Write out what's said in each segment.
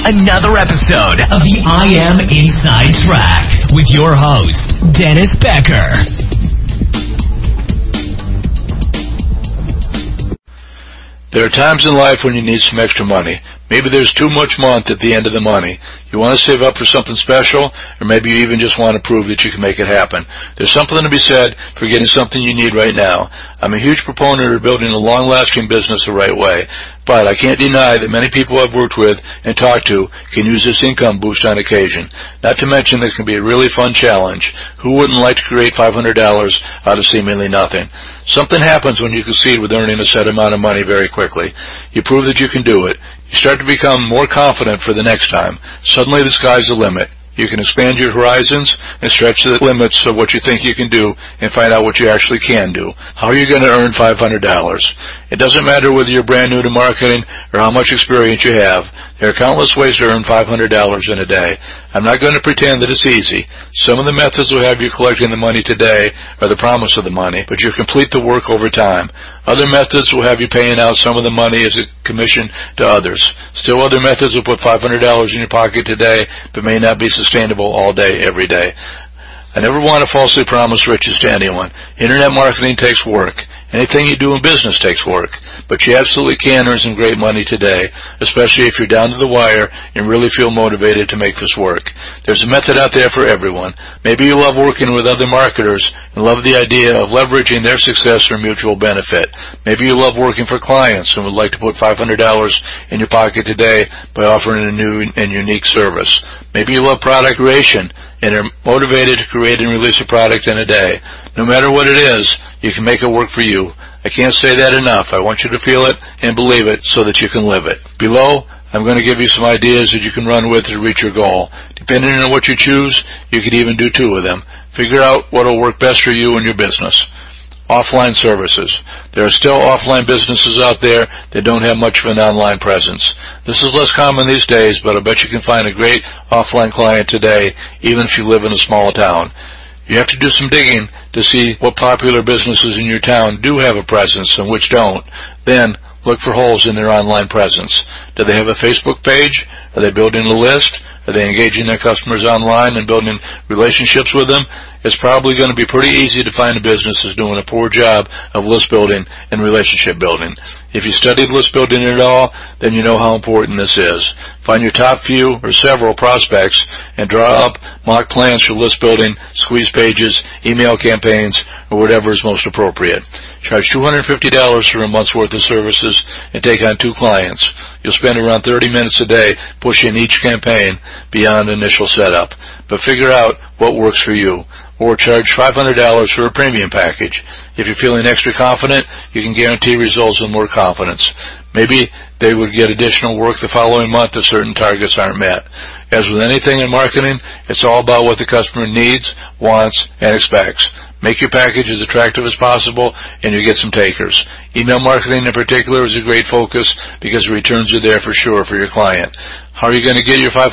another episode of the I Am Inside Track with your host, Dennis Becker. There are times in life when you need some extra money. Maybe there's too much month at the end of the money. You want to save up for something special, or maybe you even just want to prove that you can make it happen. There's something to be said for getting something you need right now. I'm a huge proponent of building a long-lasting business the right way, but I can't deny that many people I've worked with and talked to can use this income boost on occasion. Not to mention it can be a really fun challenge. Who wouldn't like to create $500 out of seemingly nothing? Something happens when you succeed with earning a set amount of money very quickly. You prove that you can do it. You start to become more confident for the next time. Suddenly the sky's the limit. You can expand your horizons and stretch the limits of what you think you can do and find out what you actually can do. How are you going to earn $500? It doesn't matter whether you're brand new to marketing or how much experience you have. There are countless ways to earn $500 in a day. I'm not going to pretend that it's easy. Some of the methods will have you collecting the money today or the promise of the money, but you complete the work over time. Other methods will have you paying out some of the money as a commission to others. Still other methods will put $500 in your pocket today, but may not be sustainable all day, every day. I never want to falsely promise riches to anyone. Internet marketing takes work. Anything you do in business takes work. But you absolutely can earn some great money today, especially if you're down to the wire and really feel motivated to make this work. There's a method out there for everyone. Maybe you love working with other marketers and love the idea of leveraging their success for mutual benefit. Maybe you love working for clients and would like to put $500 in your pocket today by offering a new and unique service. Maybe you love product creation and are motivated to create and release a product in a day. No matter what it is, you can make it work for you. I can't say that enough. I want you to feel it and believe it so that you can live it. Below, I'm going to give you some ideas that you can run with to reach your goal. Depending on what you choose, you could even do 2 of them. Figure out what will work best for you and your business. Offline services. There are still offline businesses out there that don't have much of an online presence. This is less common these days, but I bet you can find a great offline client today, even if you live in a small town. You have to do some digging to see what popular businesses in your town do have a presence and which don't. Then, look for holes in their online presence. Do they have a Facebook page? Are they building a list? Are they engaging their customers online and building relationships with them? It's probably going to be pretty easy to find a business that's doing a poor job of list building and relationship building. If you studied list building at all, then you know how important this is. Find your top few or several prospects and draw up mock plans for list building, squeeze pages, email campaigns, or whatever is most appropriate. Charge $250 for a month's worth of services and take on 2 clients. You'll spend around 30 minutes a day pushing each campaign beyond initial setup. But figure out what works for you. Or charge $500 for a premium package. If you're feeling extra confident, you can guarantee results with more confidence. Maybe they would get additional work the following month if certain targets aren't met. As with anything in marketing, it's all about what the customer needs, wants, and expects. Make your package as attractive as possible, and you get some takers. Email marketing in particular is a great focus because the returns are there for sure for your client. How are you going to get your $500?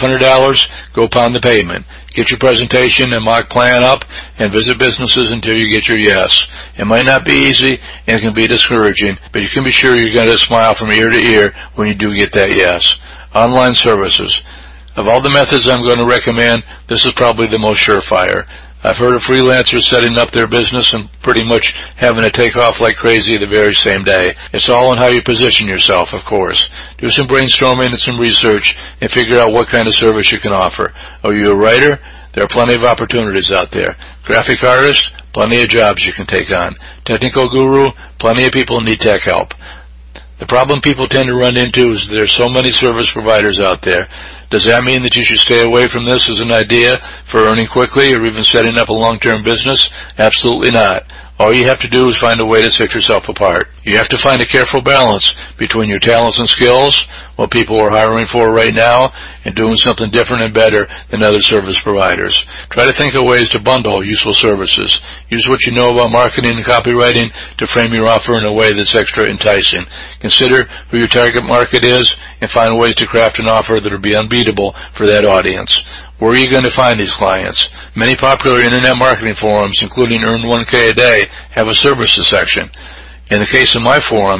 Go pound the pavement. Get your presentation and mock plan up and visit businesses until you get your yes. It might not be easy and it can be discouraging, but you can be sure you're going to smile from ear to ear when you do get that yes. Online services. Of all the methods I'm going to recommend, this is probably the most surefire. I've heard of freelancers setting up their business and pretty much having it take off like crazy the very same day. It's all on how you position yourself, of course. Do some brainstorming and some research and figure out what kind of service you can offer. Are you a writer? There are plenty of opportunities out there. Graphic artist? Plenty of jobs you can take on. Technical guru? Plenty of people need tech help. The problem people tend to run into is there are so many service providers out there. Does that mean that you should stay away from this as an idea for earning quickly or even setting up a long-term business? Absolutely not. All you have to do is find a way to set yourself apart. You have to find a careful balance between your talents and skills, what people are hiring for right now, and doing something different and better than other service providers. Try to think of ways to bundle useful services. Use what you know about marketing and copywriting to frame your offer in a way that's extra enticing. Consider who your target market is and find ways to craft an offer that will be unbeatable for that audience. Where are you going to find these clients? Many popular internet marketing forums, including Earn 1K a Day, have a services section. In the case of my forum,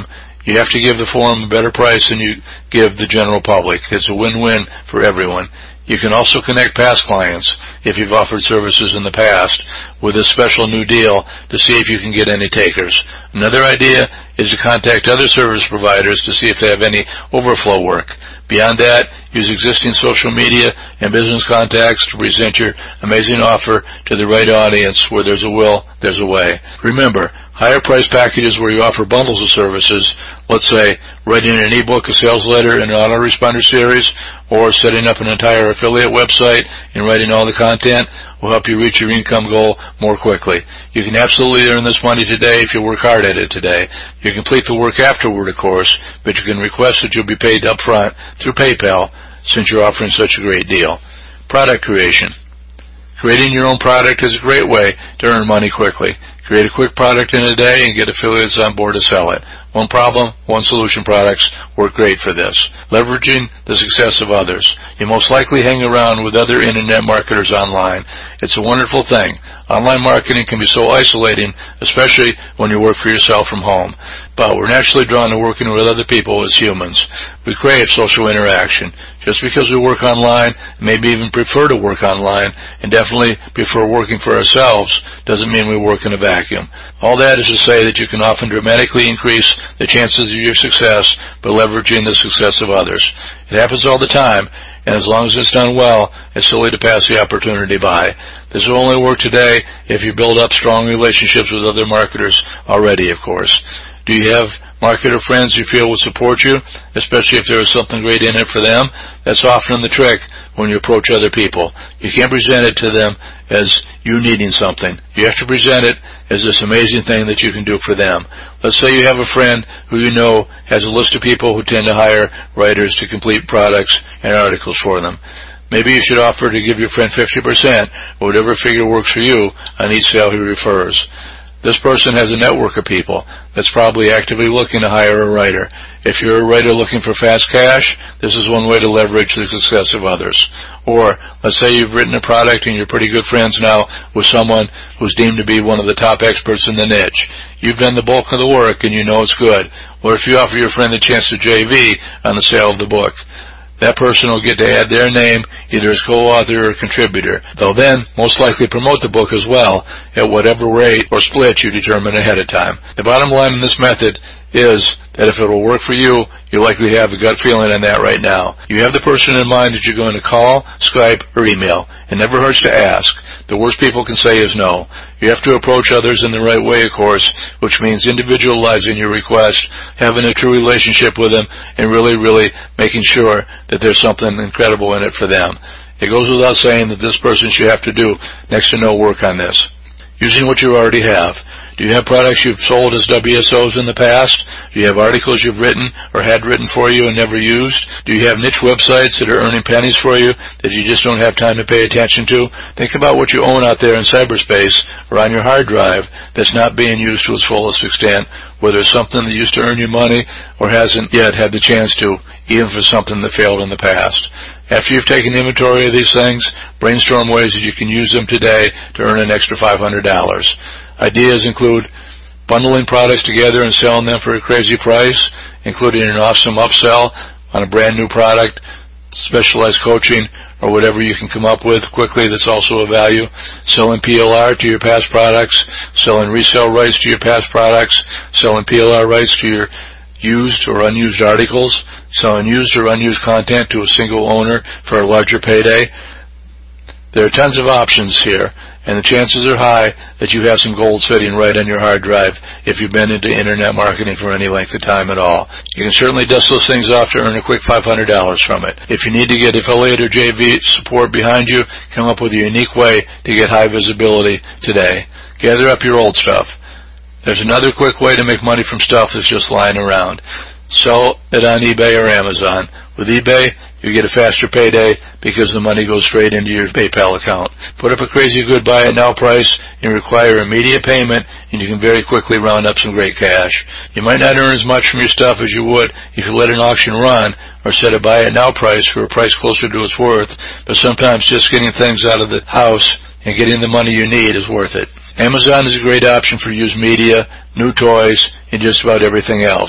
You have to give the forum a better price than you give the general public. It's a win-win for everyone. You can also connect past clients, if you've offered services in the past, with a special new deal to see if you can get any takers. Another idea is to contact other service providers to see if they have any overflow work. Beyond that, use existing social media and business contacts to present your amazing offer to the right audience. Where there's a will, there's a way. Remember, higher price packages where you offer bundles of services, let's say writing an ebook, a sales letter, an autoresponder series, or setting up an entire affiliate website and writing all the content, will help you reach your income goal more quickly. You can absolutely earn this money today if you work hard at it today. You complete the work afterward, of course, but you can request that you'll be paid up front through PayPal since you're offering such a great deal. Product creation. Creating your own product is a great way to earn money quickly. Create a quick product in a day and get affiliates on board to sell it. One problem, one solution products work great for this. Leveraging the success of others. You most likely hang around with other internet marketers online. It's a wonderful thing. Online marketing can be so isolating, especially when you work for yourself from home. But we're naturally drawn to working with other people as humans. We crave social interaction. Just because we work online, maybe even prefer to work online, and definitely prefer working for ourselves, doesn't mean we work in a vacuum. All that is to say that you can often dramatically increase the chances of your success by leveraging the success of others. It happens all the time, and as long as it's done well, it's silly to pass the opportunity by. This will only work today if you build up strong relationships with other marketers already, of course. Do you have marketer friends you feel will support you, especially if there is something great in it for them? That's often the trick when you approach other people. You can't present it to them as you needing something. You have to present it as this amazing thing that you can do for them. Let's say you have a friend who you know has a list of people who tend to hire writers to complete products and articles for them. Maybe you should offer to give your friend 50%, or whatever figure works for you, on each sale he refers. This person has a network of people that's probably actively looking to hire a writer. If you're a writer looking for fast cash, this is one way to leverage the success of others. Or, let's say you've written a product and you're pretty good friends now with someone who's deemed to be one of the top experts in the niche. You've done the bulk of the work and you know it's good. Or if you offer your friend the chance to JV on the sale of the book, that person will get to add their name either as co-author or contributor. They'll then most likely promote the book as well at whatever rate or split you determine ahead of time. The bottom line in this method is that if it will work for you, you'll likely have a gut feeling on that right now. You have the person in mind that you're going to call, Skype, or email. It never hurts to ask. The worst people can say is no. You have to approach others in the right way, of course, which means individualizing your request, having a true relationship with them, and really making sure that there's something incredible in it for them. It goes without saying that this person should have to do next to no work on this. Using what you already have. Do you have products you've sold as WSOs in the past? Do you have articles you've written or had written for you and never used? Do you have niche websites that are earning pennies for you that you just don't have time to pay attention to? Think about what you own out there in cyberspace or on your hard drive that's not being used to its fullest extent, whether it's something that used to earn you money or hasn't yet had the chance to, even for something that failed in the past. After you've taken inventory of these things, brainstorm ways that you can use them today to earn an extra $500. Ideas include bundling products together and selling them for a crazy price, including an awesome upsell on a brand new product, specialized coaching, or whatever you can come up with quickly that's also of value, selling PLR to your past products, selling resale rights to your past products, selling PLR rights to your used or unused articles, selling used or unused content to a single owner for a larger payday. There are tons of options here, and the chances are high that you have some gold sitting right on your hard drive if you've been into internet marketing for any length of time at all. You can certainly dust those things off to earn a quick $500 from it. If you need to get affiliate or JV support behind you, come up with a unique way to get high visibility today. Gather up your old stuff. There's another quick way to make money from stuff that's just lying around. Sell it on eBay or Amazon. With eBay, you get a faster payday because the money goes straight into your PayPal account. Put up a crazy good buy it now price and require immediate payment, and you can very quickly round up some great cash. You might not earn as much from your stuff as you would if you let an auction run or set a buy it now price for a price closer to its worth, but sometimes just getting things out of the house and getting the money you need is worth it. Amazon is a great option for used media, new toys, and just about everything else.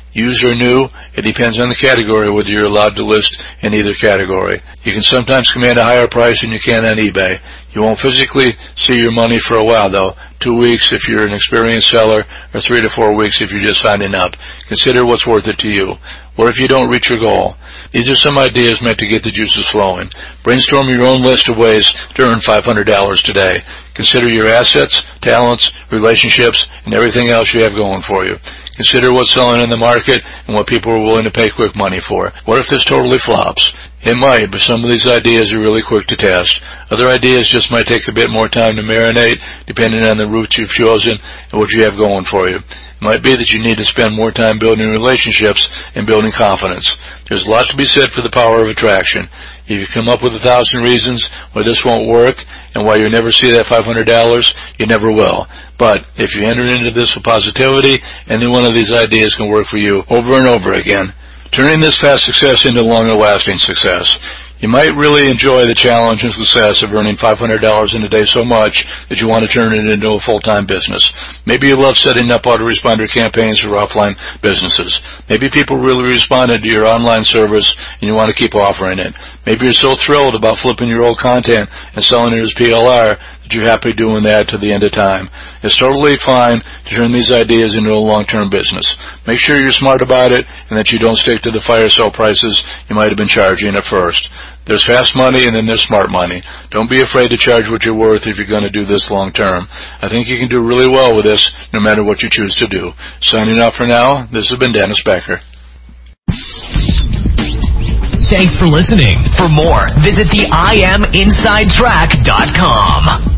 Used or new, it depends on the category whether you're allowed to list in either category. You can sometimes command a higher price than you can on eBay. You won't physically see your money for a while, though. 2 weeks if you're an experienced seller, or 3 to 4 weeks if you're just signing up. Consider what's worth it to you. What if you don't reach your goal? These are some ideas meant to get the juices flowing. Brainstorm your own list of ways to earn $500 today. Consider your assets, talents, relationships, and everything else you have going for you. Consider what's selling in the market and what people are willing to pay quick money for. What if this totally flops? It might, but some of these ideas are really quick to test. Other ideas just might take a bit more time to marinate, depending on the route you've chosen and what you have going for you. It might be that you need to spend more time building relationships and building confidence. There's a lot to be said for the power of attraction. If you come up with 1,000 reasons why this won't work and why you'll never see that $500, you never will. But if you enter into this with positivity, any one of these ideas can work for you over and over again, turning this fast success into longer-lasting success. You might really enjoy the challenge and success of earning $500 in a day so much that you want to turn it into a full-time business. Maybe you love setting up autoresponder campaigns for offline businesses. Maybe people really responded to your online service and you want to keep offering it. Maybe you're so thrilled about flipping your old content and selling it as PLR that you're happy doing that to the end of time. It's totally fine to turn these ideas into a long-term business. Make sure you're smart about it and that you don't stick to the fire sale prices you might have been charging at first. There's fast money and then there's smart money. Don't be afraid to charge what you're worth if you're going to do this long term. I think you can do really well with this no matter what you choose to do. Signing off for now, this has been Dennis Becker. Thanks for listening. For more, visit the IamInsideTrack.com.